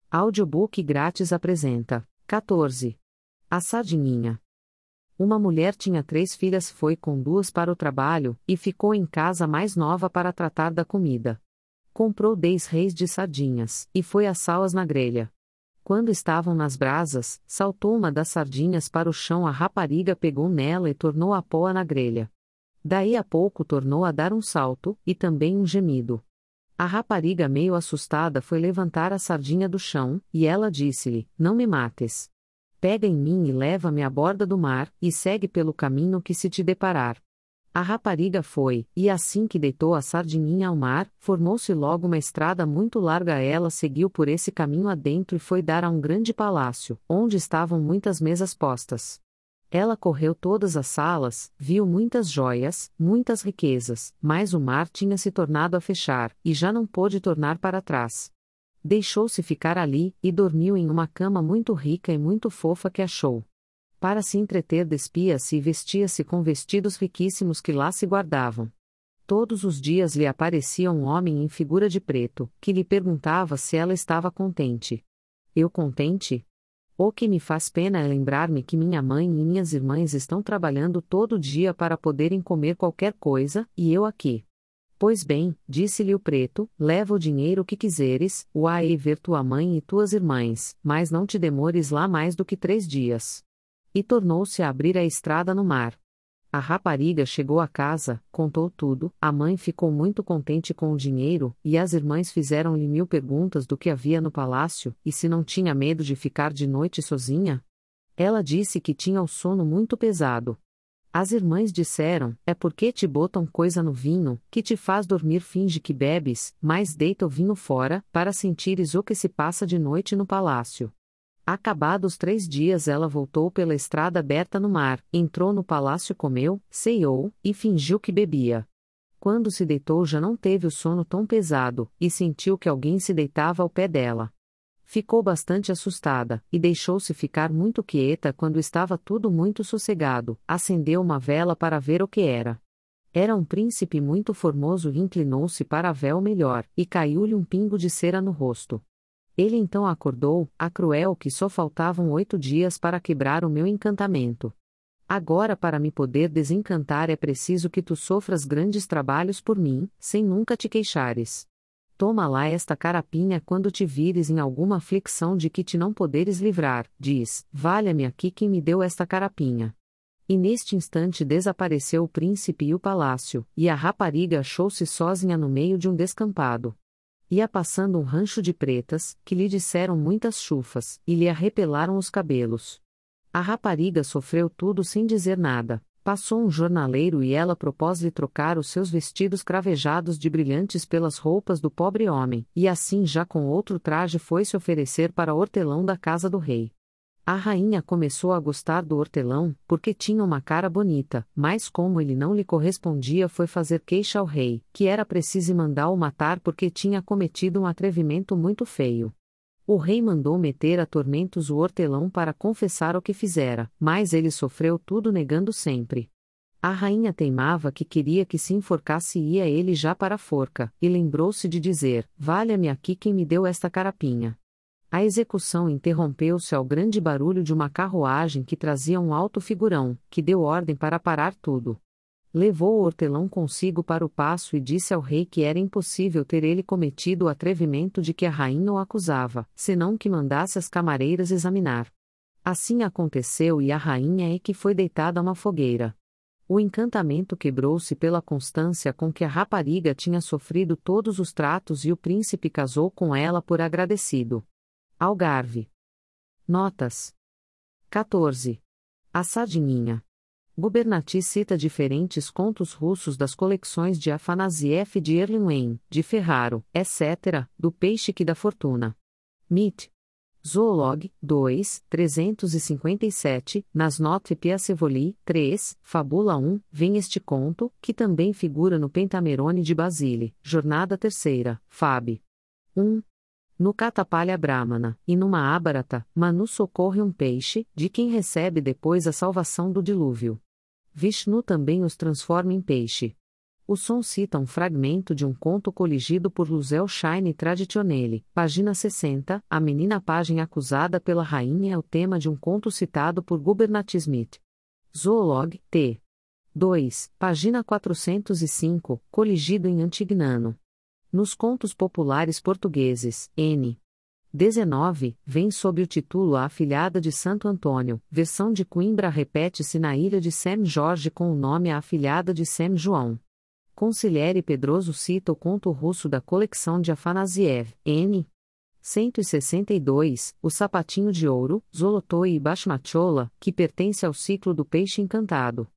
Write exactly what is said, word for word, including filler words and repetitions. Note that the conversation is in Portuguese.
Audiobook grátis apresenta: quatorze. A Sardininha. Uma mulher tinha três filhas, foi com duas para o trabalho, e ficou em casa a mais nova para tratar da comida. Comprou dez reis de sardinhas, e foi assá-las na grelha. Quando estavam nas brasas, saltou uma das sardinhas para o chão, a rapariga pegou nela e tornou a pô-a na grelha. Daí a pouco tornou a dar um salto, e também um gemido. A rapariga, meio assustada, foi levantar a sardinha do chão, e ela disse-lhe: "Não me mates. Pega em mim e leva-me à borda do mar, e segue pelo caminho que se te deparar." A rapariga foi, e assim que deitou a sardininha ao mar, formou-se logo uma estrada muito larga. Ela seguiu por esse caminho adentro e foi dar a um grande palácio, onde estavam muitas mesas postas. Ela correu todas as salas, viu muitas joias, muitas riquezas, mas o mar tinha se tornado a fechar, e já não pôde tornar para trás. Deixou-se ficar ali, e dormiu em uma cama muito rica e muito fofa que achou. Para se entreter, despia-se e vestia-se com vestidos riquíssimos que lá se guardavam. Todos os dias lhe aparecia um homem em figura de preto, que lhe perguntava se ela estava contente. "Eu contente? O que me faz pena é lembrar-me que minha mãe e minhas irmãs estão trabalhando todo dia para poderem comer qualquer coisa, e eu aqui." "Pois bem," disse-lhe o preto, "leva o dinheiro que quiseres, o há e ver tua mãe e tuas irmãs, mas não te demores lá mais do que três dias." E tornou-se a abrir a estrada no mar. A rapariga chegou a casa, contou tudo, a mãe ficou muito contente com o dinheiro, e as irmãs fizeram-lhe mil perguntas do que havia no palácio, e se não tinha medo de ficar de noite sozinha. Ela disse que tinha o sono muito pesado. As irmãs disseram: "É porque te botam coisa no vinho, que te faz dormir. Finge que bebes, mas deita o vinho fora, para sentires o que se passa de noite no palácio." Acabados três dias, ela voltou pela estrada aberta no mar, entrou no palácio, comeu, ceiou, e fingiu que bebia. Quando se deitou, já não teve o sono tão pesado, e sentiu que alguém se deitava ao pé dela. Ficou bastante assustada, e deixou-se ficar muito quieta. Quando estava tudo muito sossegado, acendeu uma vela para ver o que era. Era um príncipe muito formoso, e inclinou-se para ver o melhor, e caiu-lhe um pingo de cera no rosto. Ele então acordou: "A cruel, que só faltavam oito dias para quebrar o meu encantamento. Agora, para me poder desencantar, é preciso que tu sofras grandes trabalhos por mim, sem nunca te queixares. Toma lá esta carapinha quando te vires em alguma aflição de que te não poderes livrar, diz: valha-me aqui quem me deu esta carapinha." E neste instante desapareceu o príncipe e o palácio, e a rapariga achou-se sozinha no meio de um descampado. Ia passando um rancho de pretas, que lhe disseram muitas chufas, e lhe arrepelaram os cabelos. A rapariga sofreu tudo sem dizer nada. Passou um jornaleiro e ela propôs-lhe trocar os seus vestidos cravejados de brilhantes pelas roupas do pobre homem, e assim, já com outro traje, foi se oferecer para hortelão da casa do rei. A rainha começou a gostar do hortelão, porque tinha uma cara bonita, mas como ele não lhe correspondia, foi fazer queixa ao rei, que era preciso mandá-o matar porque tinha cometido um atrevimento muito feio. O rei mandou meter a tormentos o hortelão para confessar o que fizera, mas ele sofreu tudo, negando sempre. A rainha teimava que queria que se enforcasse, e ia ele já para a forca, e lembrou-se de dizer: valha-me aqui quem me deu esta carapinha. A execução interrompeu-se ao grande barulho de uma carruagem que trazia um alto figurão, que deu ordem para parar tudo. Levou o hortelão consigo para o paço e disse ao rei que era impossível ter ele cometido o atrevimento de que a rainha o acusava, senão que mandasse as camareiras examinar. Assim aconteceu, e a rainha é que foi deitada a uma fogueira. O encantamento quebrou-se pela constância com que a rapariga tinha sofrido todos os tratos, e o príncipe casou com ela por agradecido. Algarve. Notas. quatorze. A Sardininha. Gubernati cita diferentes contos russos das coleções de Afanasieff, de Erlenmein, de Ferraro, etcétera, do peixe que dá fortuna. Mit. Zoolog, dois, trezentos e cinquenta e sete, nas Notre Piacevoli, três, Fábula um, vem este conto, que também figura no Pentamerone de Basile, Jornada Terceira, Fab. um. No Catapalha Brahmana, e numa Abharata, Manu socorre um peixe, de quem recebe depois a salvação do dilúvio. Vishnu também os transforma em peixe. O som cita um fragmento de um conto coligido por Luzel Shine Traditionele, página sessenta. A menina pajem acusada pela rainha é o tema de um conto citado por Gubernat Smith. Zoolog, T. dois, página quatrocentos e cinco, coligido em Antignano. Nos contos populares portugueses, N. dezenove, vem sob o título A Afilhada de Santo Antônio, versão de Coimbra repete-se na ilha de São Jorge com o nome A Afilhada de São João. Consigliere Pedroso cita o conto russo da coleção de Afanasiev, N. cento e sessenta e dois, O Sapatinho de Ouro, Zolotoi e Bashmachola, que pertence ao ciclo do Peixe Encantado.